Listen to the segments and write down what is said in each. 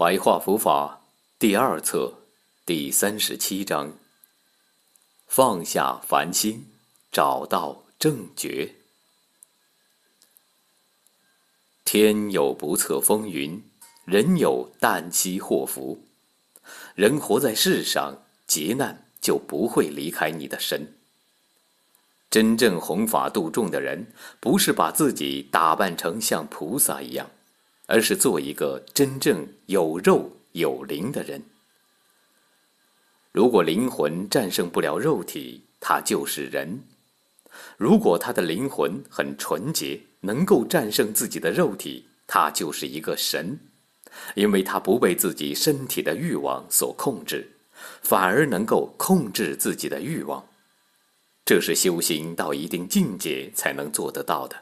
白话佛法第二册第37章：放下烦心，找到正觉。天有不测风云，人有旦夕祸福。人活在世上，劫难就不会离开你的身。真正弘法度众的人，不是把自己打扮成像菩萨一样，而是做一个真正有肉有灵的人。如果灵魂战胜不了肉体，他就是人；如果他的灵魂很纯洁，能够战胜自己的肉体，他就是一个神，因为他不被自己身体的欲望所控制，反而能够控制自己的欲望。这是修行到一定境界才能做得到的。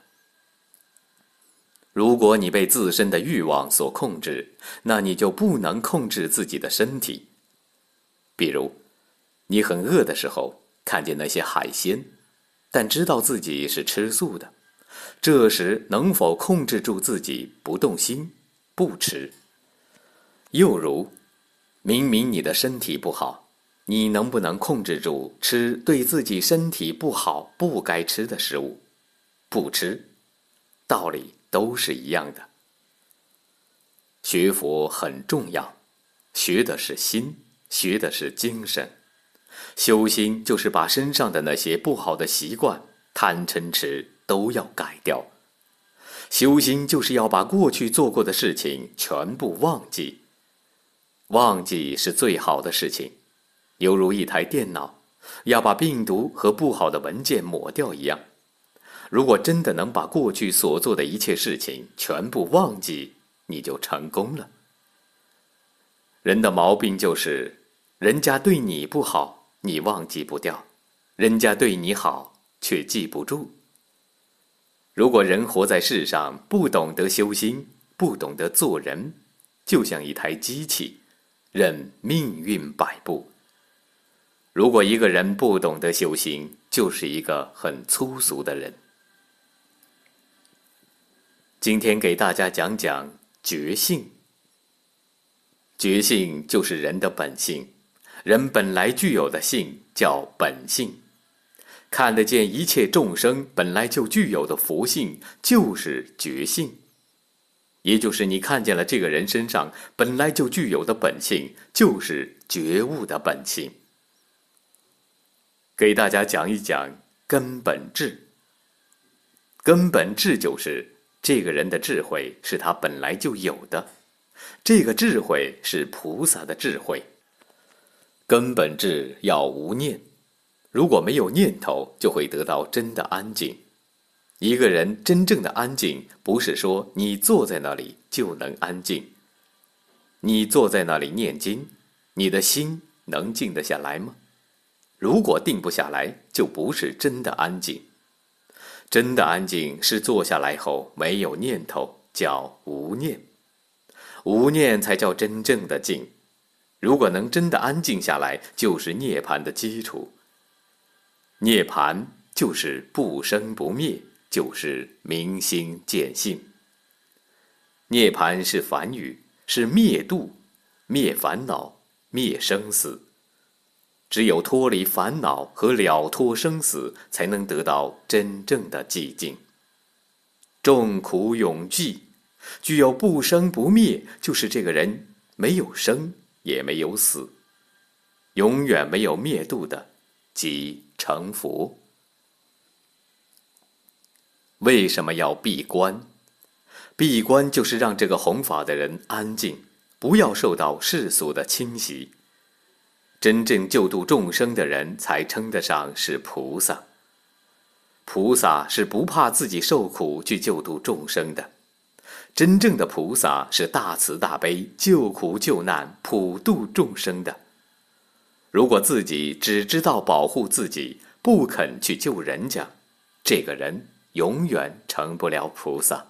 如果你被自身的欲望所控制，那你就不能控制自己的身体。比如，你很饿的时候，看见那些海鲜，但知道自己是吃素的，这时能否控制住自己不动心，不吃？又如，明明你的身体不好，你能不能控制住吃对自己身体不好、不该吃的食物？不吃，道理都是一样的。学佛很重要，学的是心，学的是精神。修心就是把身上的那些不好的习惯、贪嗔痴都要改掉。修心就是要把过去做过的事情全部忘记。忘记是最好的事情，犹如一台电脑要把病毒和不好的文件抹掉一样。如果真的能把过去所做的一切事情全部忘记，你就成功了。人的毛病就是，人家对你不好，你忘记不掉；人家对你好，却记不住。如果人活在世上，不懂得修心，不懂得做人，就像一台机器，任命运摆布。如果一个人不懂得修心，就是一个很粗俗的人。今天给大家讲讲觉性。觉性就是人的本性，人本来具有的性叫本性。看得见一切众生本来就具有的佛性，就是觉性。也就是你看见了这个人身上本来就具有的本性，就是觉悟的本性。给大家讲一讲根本智。根本智就是这个人的智慧是他本来就有的，这个智慧是菩萨的智慧。根本智要无念，如果没有念头，就会得到真的安静。一个人真正的安静，不是说你坐在那里就能安静。你坐在那里念经，你的心能静得下来吗？如果定不下来，就不是真的安静。真的安静是坐下来后没有念头，叫无念。无念才叫真正的静。如果能真的安静下来，就是涅槃的基础。涅槃就是不生不灭，就是明心见性。涅槃是梵语，是灭度、灭烦恼、灭生死。只有脱离烦恼和了脱生死，才能得到真正的寂静。众苦永寂，具有不生不灭，就是这个人没有生也没有死，永远没有灭度的，即成佛。为什么要闭关？闭关就是让这个弘法的人安静，不要受到世俗的侵袭。真正救度众生的人才称得上是菩萨。菩萨是不怕自己受苦去救度众生的。真正的菩萨是大慈大悲，救苦救难，普度众生的。如果自己只知道保护自己，不肯去救人家，这个人永远成不了菩萨。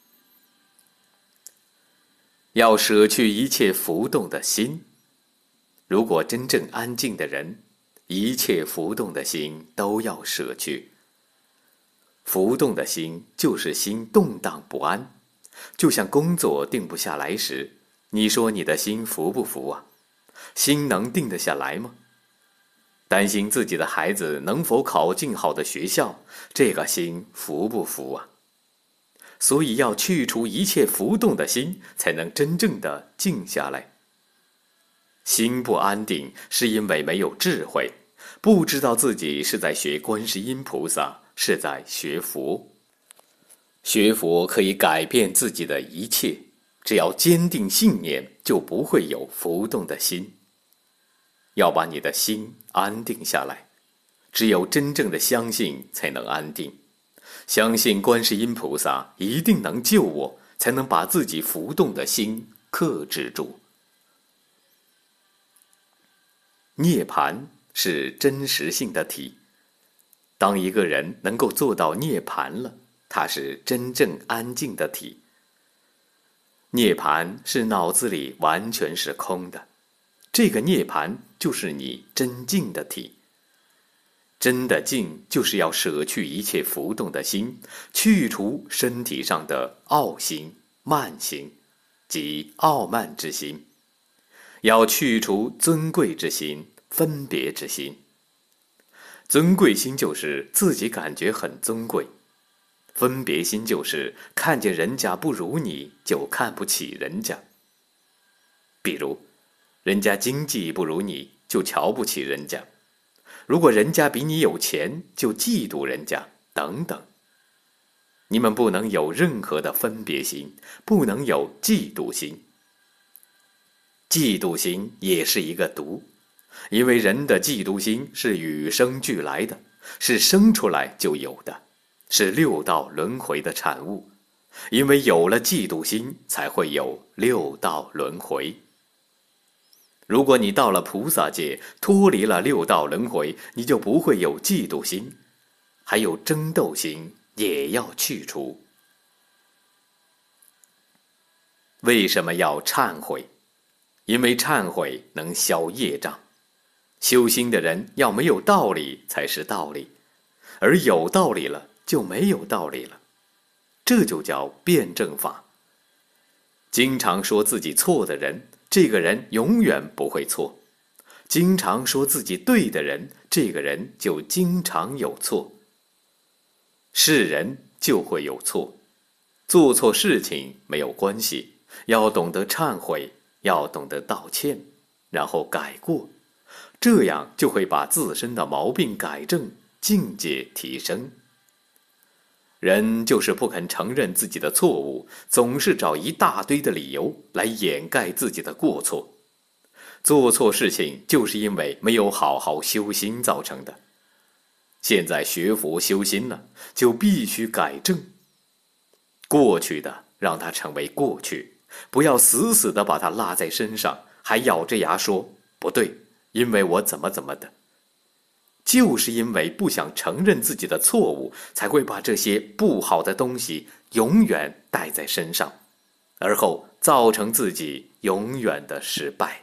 要舍去一切浮动的心。如果真正安静的人，一切浮动的心都要舍去。浮动的心就是心动荡不安，就像工作定不下来时， 你说你的心服不服啊？心能定得下来吗？担心自己的孩子能否考进好的学校，这个心服不服啊？所以要去除一切浮动的心，才能真正的静下来。心不安定，是因为没有智慧，不知道自己是在学观世音菩萨，是在学佛。学佛可以改变自己的一切，只要坚定信念，就不会有浮动的心。要把你的心安定下来，只有真正的相信才能安定。相信观世音菩萨一定能救我，才能把自己浮动的心克制住。涅槃是真实性的体。当一个人能够做到涅槃了，他是真正安静的体。涅槃是脑子里完全是空的，这个涅槃就是你真静的体。真的静就是要舍去一切浮动的心，去除身体上的傲心、慢心，即傲慢之心，要去除尊贵之心、分别之心。尊贵心就是自己感觉很尊贵，分别心就是看见人家不如你就看不起人家。比如人家经济不如你就瞧不起人家，如果人家比你有钱就嫉妒人家，等等。你们不能有任何的分别心，不能有嫉妒心。嫉妒心也是一个毒，因为人的嫉妒心是与生俱来的，是生出来就有的，是六道轮回的产物。因为有了嫉妒心，才会有六道轮回。如果你到了菩萨界，脱离了六道轮回，你就不会有嫉妒心，还有争斗心也要去除。为什么要忏悔？因为忏悔能消业障。修心的人要没有道理才是道理，而有道理了就没有道理了，这就叫辩证法。经常说自己错的人，这个人永远不会错；经常说自己对的人，这个人就经常有错。是人就会有错，做错事情没有关系，要懂得忏悔，要懂得道歉，然后改过，这样就会把自身的毛病改正，境界提升。人就是不肯承认自己的错误，总是找一大堆的理由来掩盖自己的过错。做错事情就是因为没有好好修心造成的。现在学佛修心了，就必须改正。过去的让它成为过去，不要死死地把它拉在身上，还咬着牙说不对，因为我怎么怎么的。就是因为不想承认自己的错误，才会把这些不好的东西永远带在身上，而后造成自己永远的失败。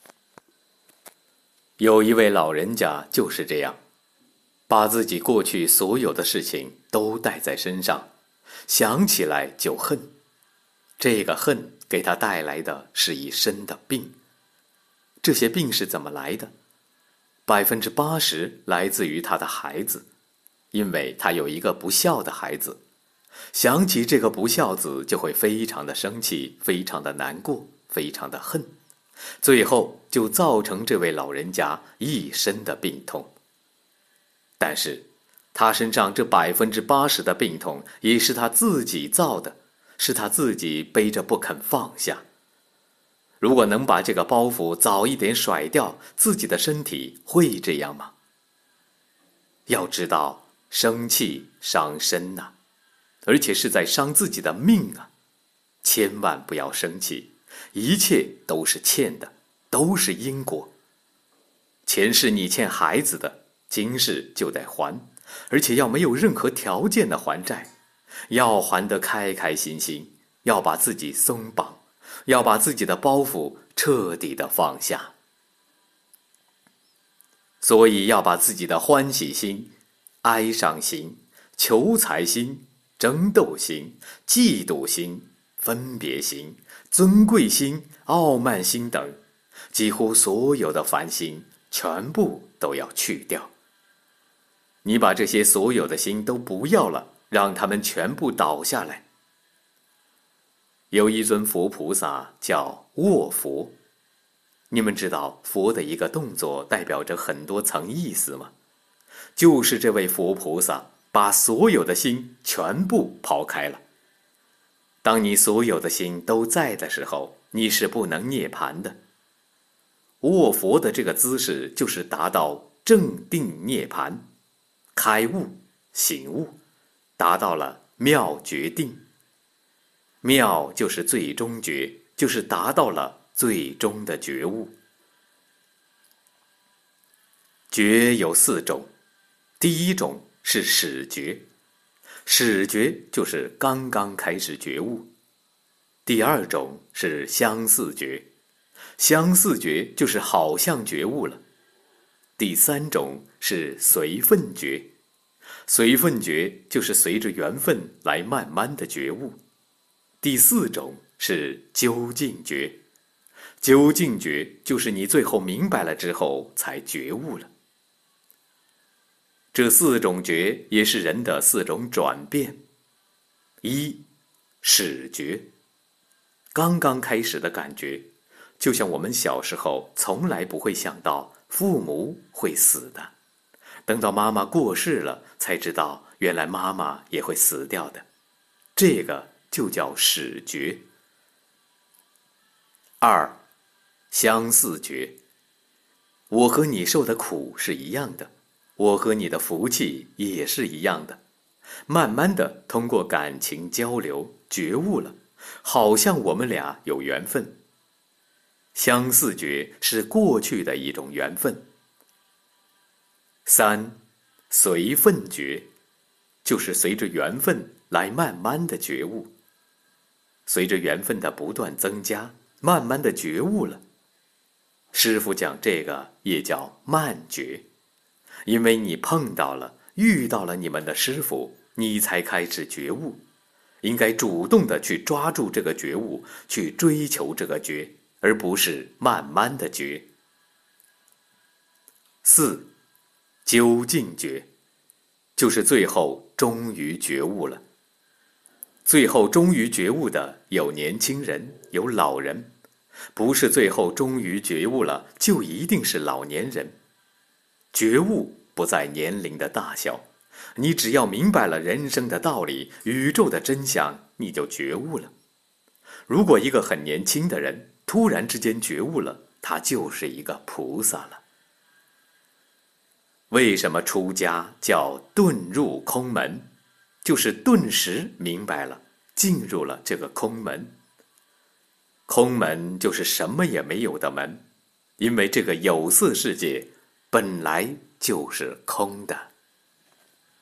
有一位老人家就是这样，把自己过去所有的事情都带在身上，想起来就恨。这个恨给他带来的是一身的病。这些病是怎么来的？80%来自于他的孩子，因为他有一个不孝的孩子，想起这个不孝子就会非常的生气，非常的难过，非常的恨，最后就造成这位老人家一身的病痛。但是他身上这80%的病痛也是他自己造的，是他自己背着不肯放下。如果能把这个包袱早一点甩掉，自己的身体会这样吗？要知道，生气伤身呐，而且是在伤自己的命啊！千万不要生气，一切都是欠的，都是因果。前世你欠孩子的，今世就得还，而且要没有任何条件的还债，要还得开开心心，要把自己松绑，要把自己的包袱彻底的放下。所以要把自己的欢喜心、哀伤心、求财心、争斗心、嫉妒心、分别心、 尊贵心、傲慢心等，几乎所有的烦心，全部都要去掉。你把这些所有的心都不要了，让它们全部倒下来。有一尊佛菩萨叫卧佛，你们知道佛的一个动作代表着很多层意思吗？就是这位佛菩萨把所有的心全部抛开了。当你所有的心都在的时候，你是不能涅槃的。卧佛的这个姿势就是达到正定涅槃，开悟、醒悟，达到了妙觉定。妙就是最终觉，就是达到了最终的觉悟。觉有4种，第一种是始觉，始觉就是刚刚开始觉悟。第二种是相似觉，相似觉就是好像觉悟了。第三种是随分觉，随分觉就是随着缘分来慢慢的觉悟。第4种是究竟觉，究竟觉就是你最后明白了之后才觉悟了。这4种觉也是人的4种转变。一，始觉，刚刚开始的感觉，就像我们小时候从来不会想到父母会死的，等到妈妈过世了，才知道原来妈妈也会死掉的，这个就叫始觉。2，相似觉，我和你受的苦是一样的，我和你的福气也是一样的，慢慢的通过感情交流觉悟了，好像我们俩有缘分。相似觉是过去的一种缘分。3，随分觉，就是随着缘分来慢慢的觉悟。随着缘分的不断增加，慢慢的觉悟了。师父讲这个也叫慢觉，因为你碰到了、遇到了你们的师父，你才开始觉悟。应该主动的去抓住这个觉悟，去追求这个觉，而不是慢慢的觉。4，究竟觉，就是最后终于觉悟了。最后终于觉悟的有年轻人，有老人，不是最后终于觉悟了就一定是老年人。觉悟不在年龄的大小，你只要明白了人生的道理、宇宙的真相，你就觉悟了。如果一个很年轻的人突然之间觉悟了，他就是一个菩萨了。为什么出家叫遁入空门？就是顿时明白了，进入了这个空门。空门就是什么也没有的门，因为这个有色世界本来就是空的。